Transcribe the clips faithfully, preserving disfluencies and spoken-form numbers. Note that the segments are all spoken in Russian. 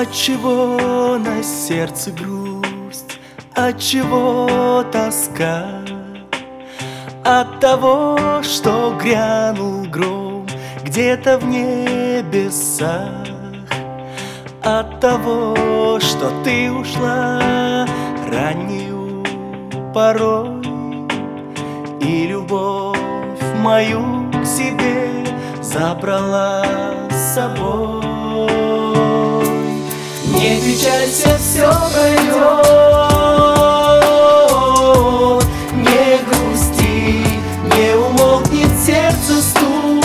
Отчего на сердце грусть, отчего тоска? От того, что грянул гром где-то в небесах, от того, что ты ушла раннею порой, и любовь мою к себе забрала с собой. Не печалься, все пройдет, не грусти, не умолкнет сердце стук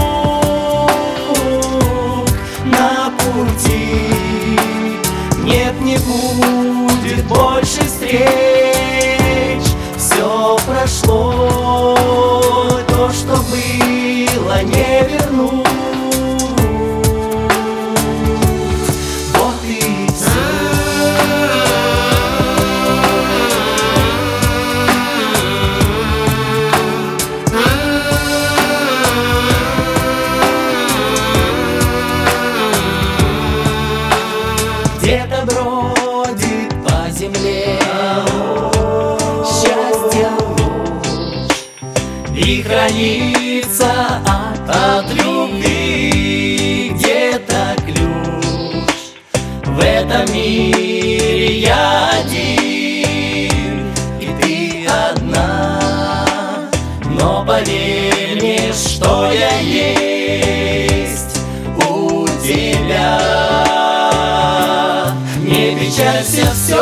на пути. Нет, не будет больше встреч, все прошло, то, что было, не вернуть. Где-то бродит по земле счастье луч, и хранится от, от любви где-то ключ. В этом мире я один, и ты одна, но поверь мне, что я есть у тебя. Не печалься, все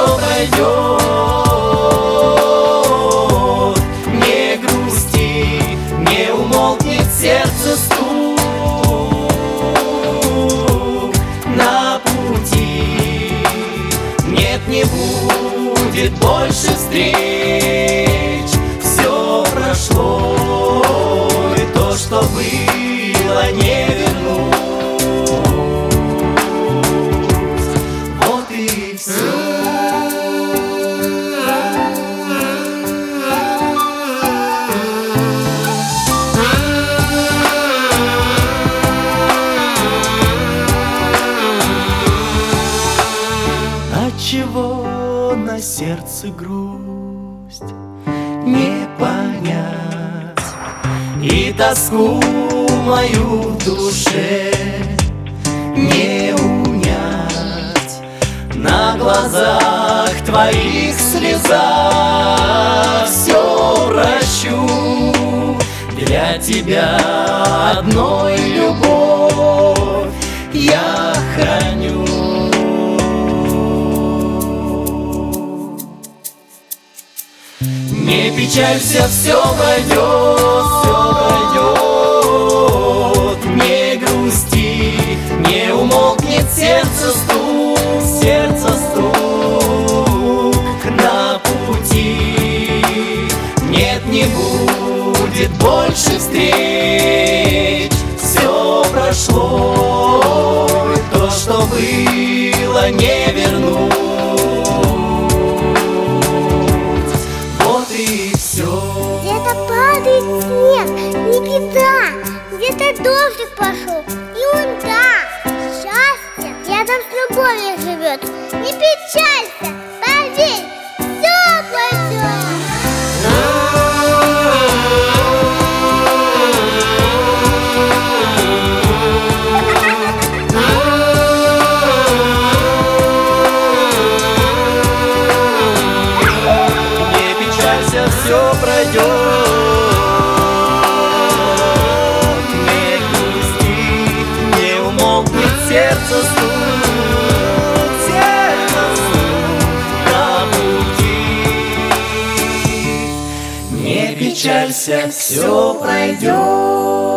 пройдет, не грусти, не умолкнет сердце стук на пути. Нет, не будет больше встреч, все прошло, и то, что было, не вернуть. Отчего на сердце грусть не понять, и тоску мою в душе не унять? На глазах твоих слеза все прощу, для тебя одной любовь я храню. Не печалься, все пройдет, все пройдет, не грусти, не умолкнет сердце стук, сердце стук на пути. Нет, не будет больше встреч, все прошло, и то, что было, не вернуть. Где-то падает снег, не беда, где-то дождик пошел, ерунда. Счастье рядом с любовью живет, не печалься, поверь, все пойдет. Не печалься, все пройдет. Сердце стук, сердце стук на пути. Не печалься, все пройдет.